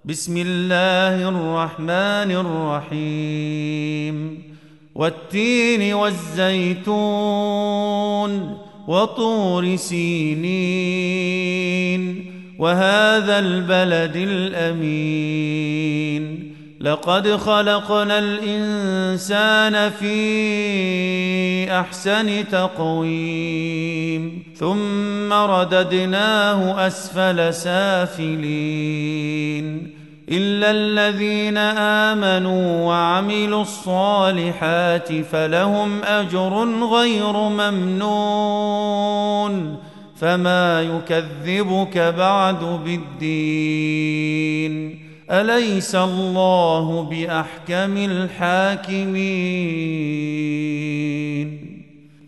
بسم الله الرحمن الرحيم والتين والزيتون وطور سينين وهذا البلد الأمين لقد خلقنا الإنسان في أحسن تقويم ثم رددناه أسفل سافلين إلا الذين آمنوا وعملوا الصالحات فلهم أجر غير ممنون فما يكذبك بعد بالدين أليس الله بأحكم الحاكمين